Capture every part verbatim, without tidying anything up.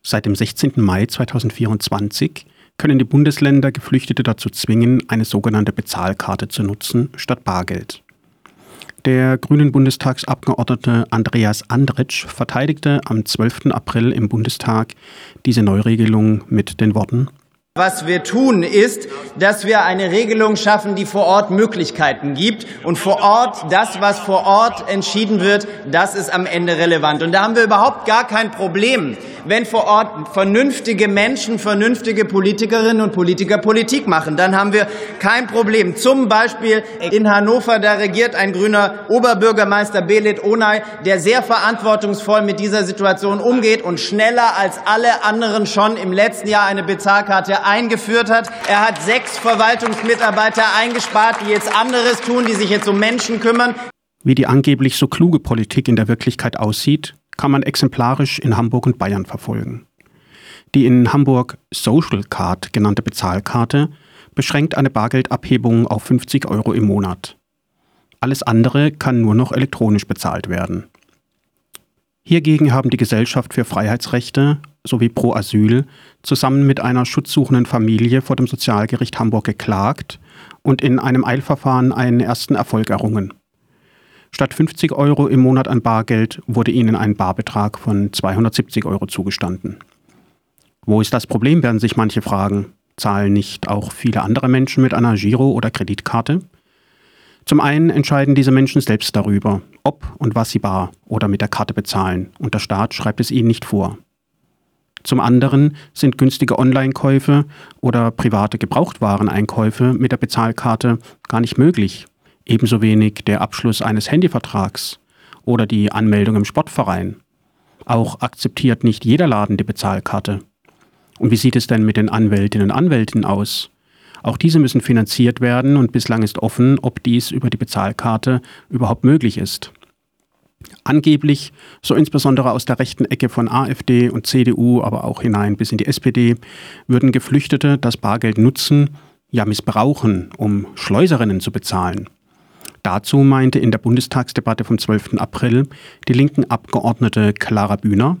Seit dem sechzehnten Mai zweitausendvierundzwanzig können die Bundesländer Geflüchtete dazu zwingen, eine sogenannte Bezahlkarte zu nutzen, statt Bargeld. Der grünen Bundestagsabgeordnete Andreas Andritsch verteidigte am zwölften April im Bundestag diese Neuregelung mit den Worten: Was wir tun, ist, dass wir eine Regelung schaffen, die vor Ort Möglichkeiten gibt. Und vor Ort, das, was vor Ort entschieden wird, das ist am Ende relevant. Und da haben wir überhaupt gar kein Problem, wenn vor Ort vernünftige Menschen, vernünftige Politikerinnen und Politiker Politik machen. Dann haben wir kein Problem. Zum Beispiel in Hannover, da regiert ein grüner Oberbürgermeister Belit Onay, der sehr verantwortungsvoll mit dieser Situation umgeht und schneller als alle anderen schon im letzten Jahr eine Bezahlkarte eingeführt hat. Er hat sechs Verwaltungsmitarbeiter eingespart, die jetzt anderes tun, die sich jetzt um Menschen kümmern. Wie die angeblich so kluge Politik in der Wirklichkeit aussieht, kann man exemplarisch in Hamburg und Bayern verfolgen. Die in Hamburg Social Card genannte Bezahlkarte beschränkt eine Bargeldabhebung auf fünfzig Euro im Monat. Alles andere kann nur noch elektronisch bezahlt werden. Hiergegen haben die Gesellschaft für Freiheitsrechte sowie Pro Asyl zusammen mit einer schutzsuchenden Familie vor dem Sozialgericht Hamburg geklagt und in einem Eilverfahren einen ersten Erfolg errungen. Statt fünfzig Euro im Monat an Bargeld wurde ihnen ein Barbetrag von zweihundertsiebzig Euro zugestanden. Wo ist das Problem, werden sich manche fragen. Zahlen nicht auch viele andere Menschen mit einer Giro- oder Kreditkarte? Zum einen entscheiden diese Menschen selbst darüber, ob und was sie bar oder mit der Karte bezahlen, und der Staat schreibt es ihnen nicht vor. Zum anderen sind günstige Online-Käufe oder private Gebrauchtwareneinkäufe mit der Bezahlkarte gar nicht möglich. Ebenso wenig der Abschluss eines Handyvertrags oder die Anmeldung im Sportverein. Auch akzeptiert nicht jeder Laden die Bezahlkarte. Und wie sieht es denn mit den Anwältinnen und Anwälten aus? Auch diese müssen finanziert werden und bislang ist offen, ob dies über die Bezahlkarte überhaupt möglich ist. Angeblich, so insbesondere aus der rechten Ecke von AfD und C D U, aber auch hinein bis in die S P D, würden Geflüchtete das Bargeld nutzen, ja missbrauchen, um Schleuserinnen zu bezahlen. Dazu meinte in der Bundestagsdebatte vom zwölften April die linken Abgeordnete Clara Bühner: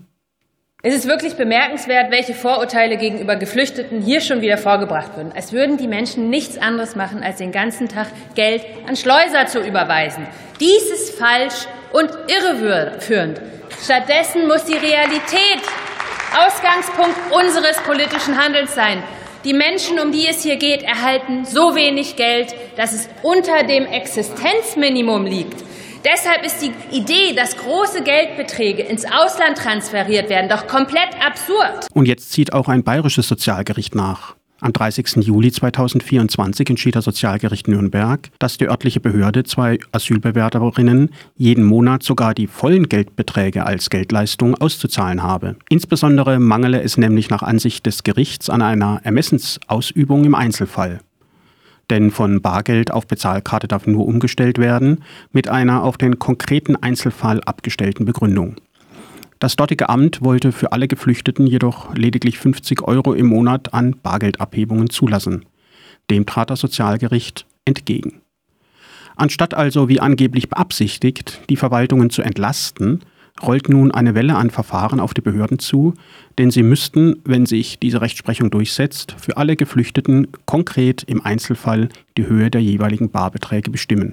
Es ist wirklich bemerkenswert, welche Vorurteile gegenüber Geflüchteten hier schon wieder vorgebracht würden. Als würden die Menschen nichts anderes machen, als den ganzen Tag Geld an Schleuser zu überweisen. Dies ist falsch und irreführend. Stattdessen muss die Realität Ausgangspunkt unseres politischen Handelns sein. Die Menschen, um die es hier geht, erhalten so wenig Geld, dass es unter dem Existenzminimum liegt. Deshalb ist die Idee, dass große Geldbeträge ins Ausland transferiert werden, doch komplett absurd. Und jetzt zieht auch ein bayerisches Sozialgericht nach. Am dreißigsten Juli zweitausendvierundzwanzig entschied das Sozialgericht Nürnberg, dass die örtliche Behörde zwei Asylbewerberinnen jeden Monat sogar die vollen Geldbeträge als Geldleistung auszuzahlen habe. Insbesondere mangele es nämlich nach Ansicht des Gerichts an einer Ermessensausübung im Einzelfall. Denn von Bargeld auf Bezahlkarte darf nur umgestellt werden mit einer auf den konkreten Einzelfall abgestellten Begründung. Das dortige Amt wollte für alle Geflüchteten jedoch lediglich fünfzig Euro im Monat an Bargeldabhebungen zulassen. Dem trat das Sozialgericht entgegen. Anstatt also, wie angeblich beabsichtigt, die Verwaltungen zu entlasten, rollt nun eine Welle an Verfahren auf die Behörden zu, denn sie müssten, wenn sich diese Rechtsprechung durchsetzt, für alle Geflüchteten konkret im Einzelfall die Höhe der jeweiligen Barbeträge bestimmen.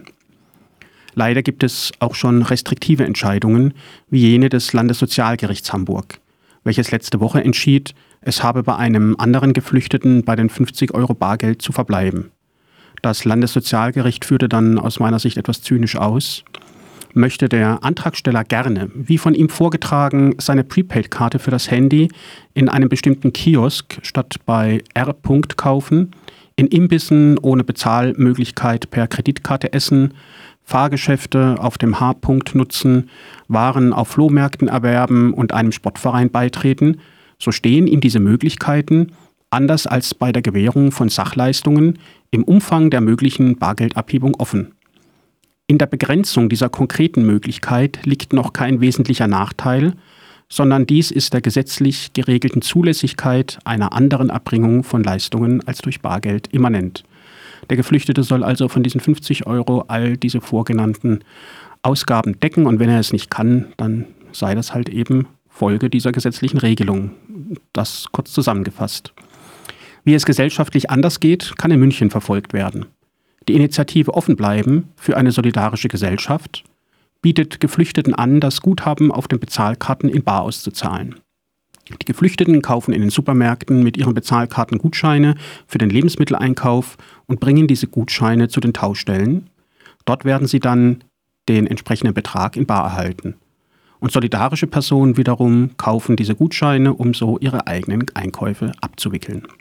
Leider gibt es auch schon restriktive Entscheidungen, wie jene des Landessozialgerichts Hamburg, welches letzte Woche entschied, es habe bei einem anderen Geflüchteten bei den fünfzig Euro Bargeld zu verbleiben. Das Landessozialgericht führte dann aus meiner Sicht etwas zynisch aus: Möchte der Antragsteller gerne, wie von ihm vorgetragen, seine Prepaid-Karte für das Handy in einem bestimmten Kiosk statt bei R. kaufen, in Imbissen ohne Bezahlmöglichkeit per Kreditkarte essen, Fahrgeschäfte auf dem H. nutzen, Waren auf Flohmärkten erwerben und einem Sportverein beitreten, so stehen ihm diese Möglichkeiten, anders als bei der Gewährung von Sachleistungen, im Umfang der möglichen Bargeldabhebung offen. In der Begrenzung dieser konkreten Möglichkeit liegt noch kein wesentlicher Nachteil, sondern dies ist der gesetzlich geregelten Zulässigkeit einer anderen Erbringung von Leistungen als durch Bargeld immanent. Der Geflüchtete soll also von diesen fünfzig Euro all diese vorgenannten Ausgaben decken, und wenn er es nicht kann, dann sei das halt eben Folge dieser gesetzlichen Regelung. Das kurz zusammengefasst. Wie es gesellschaftlich anders geht, kann in München verfolgt werden. Die Initiative Offen bleiben für eine solidarische Gesellschaft bietet Geflüchteten an, das Guthaben auf den Bezahlkarten in bar auszuzahlen. Die Geflüchteten kaufen in den Supermärkten mit ihren Bezahlkarten Gutscheine für den Lebensmitteleinkauf und bringen diese Gutscheine zu den Tauschstellen. Dort werden sie dann den entsprechenden Betrag in bar erhalten. Und solidarische Personen wiederum kaufen diese Gutscheine, um so ihre eigenen Einkäufe abzuwickeln.